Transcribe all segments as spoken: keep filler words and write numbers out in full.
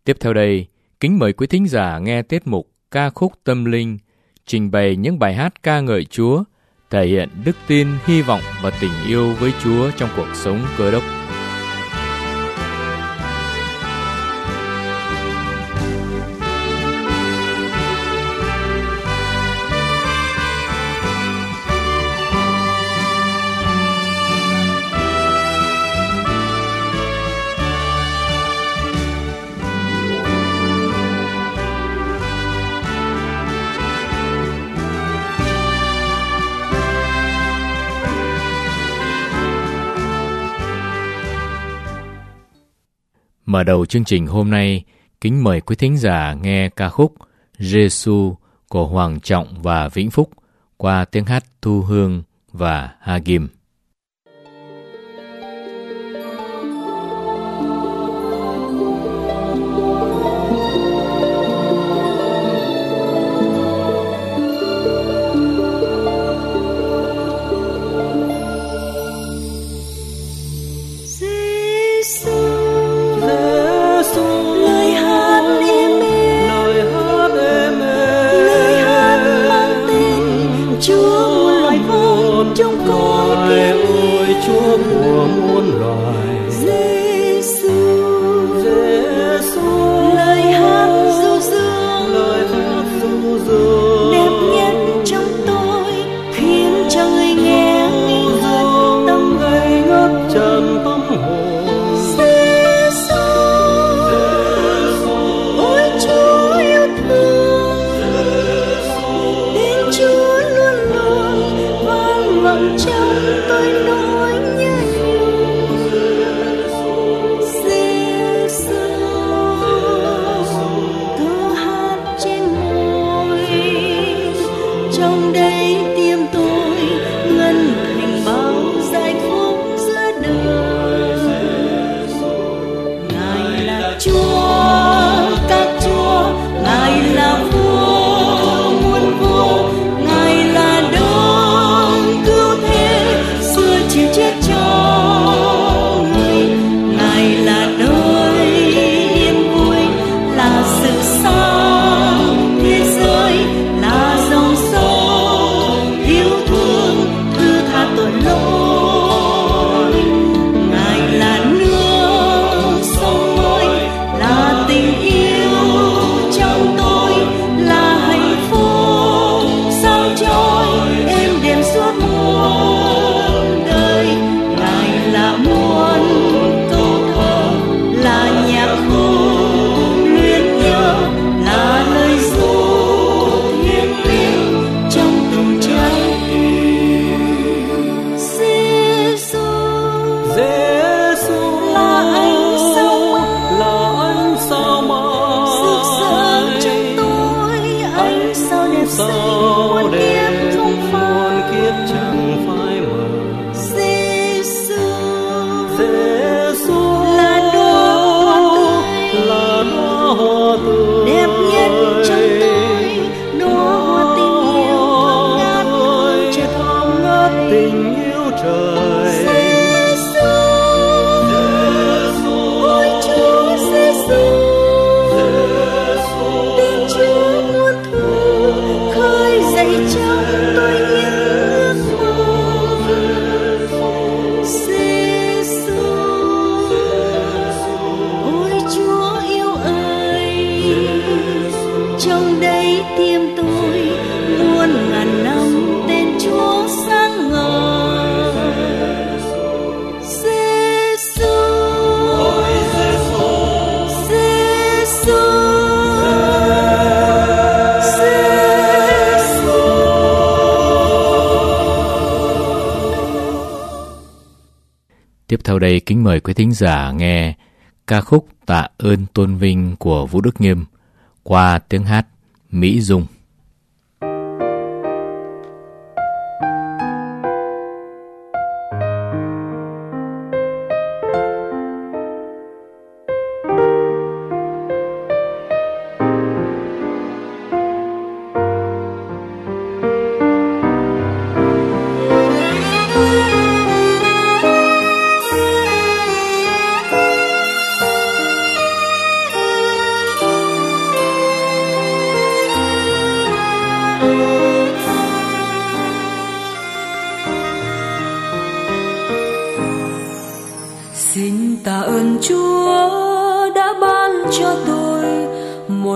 Tiếp theo đây, kính mời quý thính giả nghe tiết mục Ca khúc tâm linh, trình bày những bài hát ca ngợi Chúa, thể hiện đức tin, hy vọng và tình yêu với Chúa trong cuộc sống Cơ Đốc. Mở đầu chương trình hôm nay, kính mời quý thính giả nghe ca khúc Giê-xu của Hoàng Trọng và Vĩnh Phúc qua tiếng hát Thu Hương và Hagim. Tiếp theo đây, kính mời quý thính giả nghe ca khúc Tạ ơn tôn vinh của Vũ Đức Nghiêm qua tiếng hát Mỹ Dung. Hãy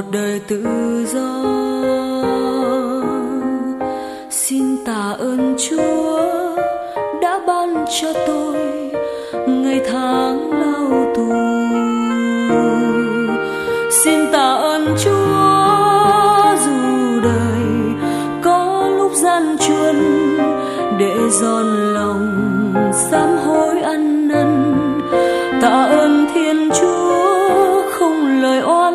một đời tự do. Xin tạ ơn Chúa đã ban cho tôi ngày tháng lao tù. Xin tạ ơn Chúa dù đời có lúc gian truân, để giòn lòng sám hối ăn năn. Tạ ơn Thiên Chúa không lời oán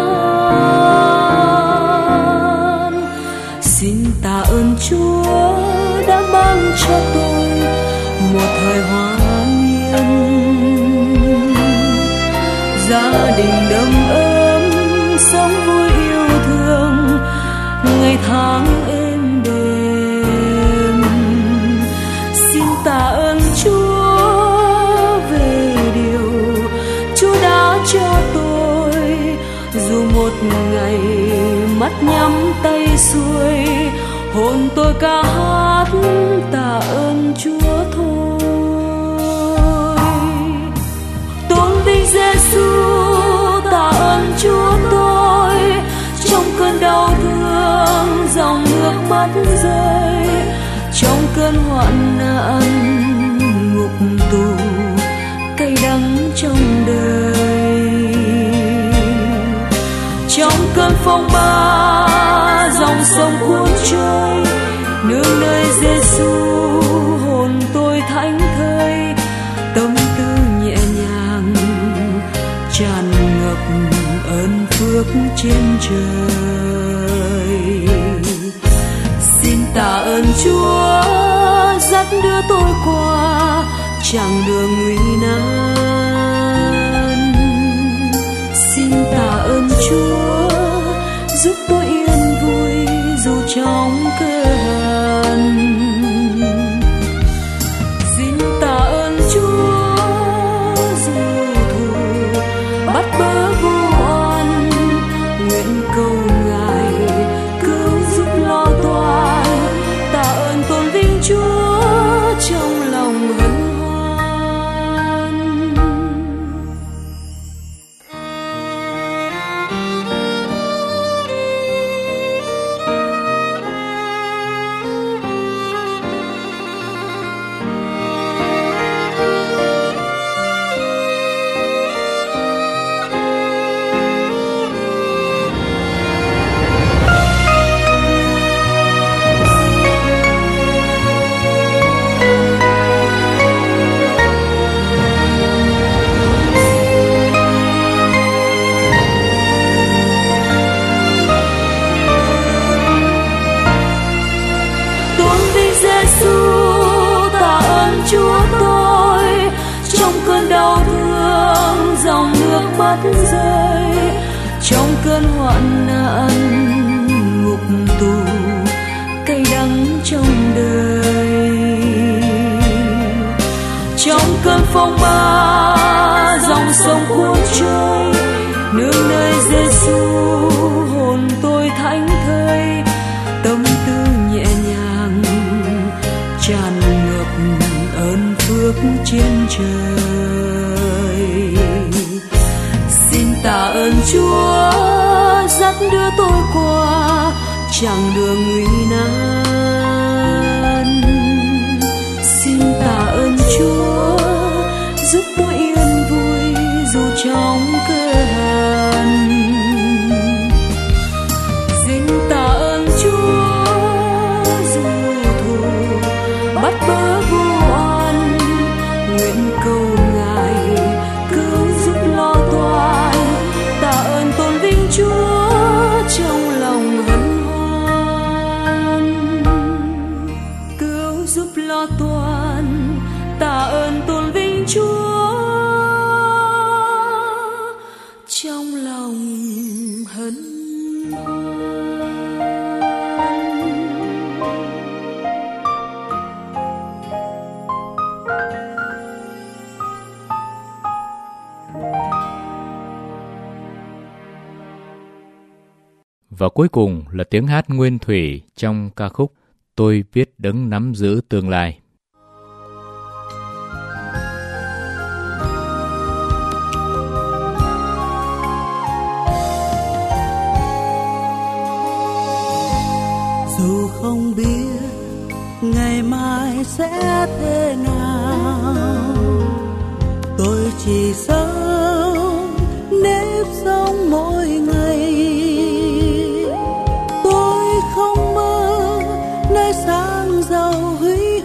than. Xin tạ ơn Chúa đã ban cho tôi một thời hòa yên, gia đình đầm ấm sống vui yêu thương, ngày tháng êm đềm. Xin tạ ơn Chúa về điều Chúa đã cho tôi, dù một ngày mắt nhắm tay xuôi, hồn tôi ca hát tạ ơn Chúa thôi. Tôn vinh Giêsu, tạ ơn Chúa tôi, trong cơn đau thương dòng nước mắt rơi, trong cơn hoạn nạn ngục tù cay đắng trong đời, trong cơn phong ba dòng sông cuốn trôi, nương nơi Giêsu hồn tôi thánh thơi, tâm tư nhẹ nhàng tràn ngập ơn phước trên trời. Xin tạ ơn Chúa dắt đưa tôi qua chặng đường nguy nan. Xin tạ ơn Chúa giúp tôi yên vui dù trong cơ hàn. Xin tạ ơn Chúa dù thù bắt bớ vô oan, nguyện cầu Ngài cứu giúp lo toan. Tạ ơn tôn vinh Chúa trong lòng hân hoan. Chúa tôi, trong cơn đau thương dòng nước mắt rơi, trong cơn hoạn nạn ngục tù cay đắng trong đời, trong cơn phong ba dòng sông cuốn trôi, nương nơi Giêsu hồn tôi thánh thơi, tâm tư nhẹ nhàng tràn ngập ơn phước trên trời. Xin tạ ơn Chúa dắt đưa tôi qua chặng đường nguy nan. Xin tạ ơn Chúa giúp tôi yên vui dù trong cơ hàn. Xin tạ ơn Chúa dù thù bắt bớ vô oan, nguyện cầu Ngài cứu giúp lo toan. Tạ ơn tôn vinh Chúa trong lòng hân hoan, cứu giúp lo toan. Tạ ơn tôn vinh Chúa trong lòng hân hoan. Và cuối cùng là tiếng hát nguyên thủy trong ca khúc Tôi biết Đấng nắm giữ tương lai. Dù không biết ngày mai sẽ thế nào, tôi chỉ sống nếp sống mỗi ngày. Tôi không mơ nơi sáng giàu huy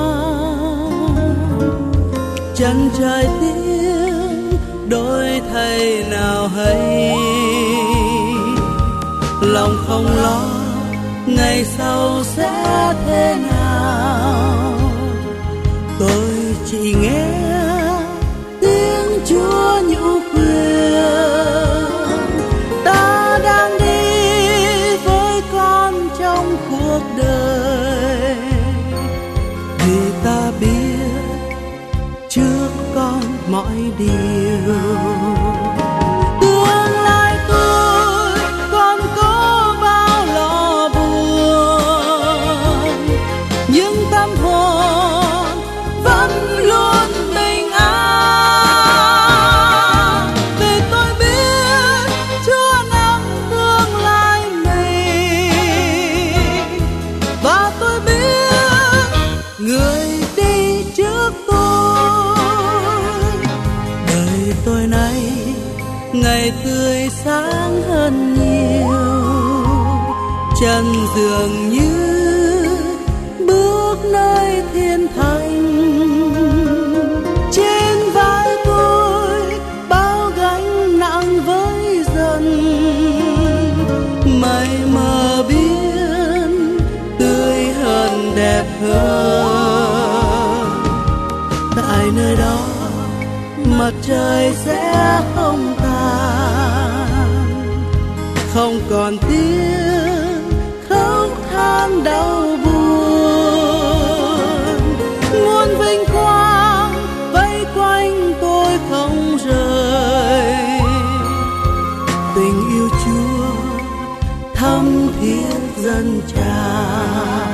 hoàng, chân trời tiếng đổi thay nào hay. Lòng không lo ngày sau sẽ thế nào, tôi chỉ nghe tiếng Chúa nhũ khuyên. Ta đang đi với con trong cuộc đời, vì ta biết trước con mọi điều. Ngày tươi sáng hơn nhiều, chân dường như bước nơi thiên thành. Trên vai tôi bao gánh nặng với dần, mây mờ biến tươi hơn đẹp hơn. Tại nơi đó mặt trời sẽ không tàn, không còn tiếng khóc than đau buồn. Muôn vinh quang vây quanh tôi không rời, tình yêu Chúa thắm thiết dâng tràn.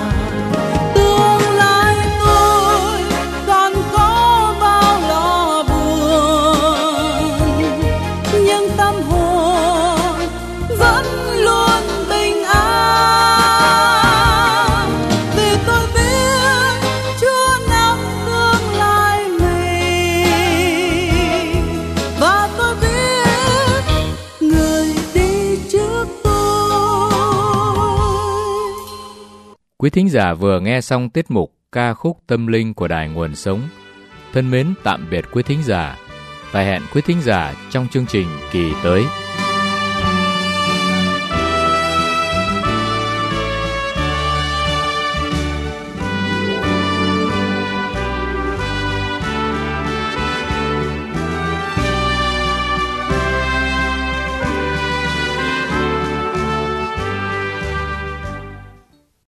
Quý thính giả vừa nghe xong tiết mục ca khúc tâm linh của Đài Nguồn Sống. Thân mến tạm biệt quý thính giả và hẹn quý thính giả trong chương trình kỳ tới.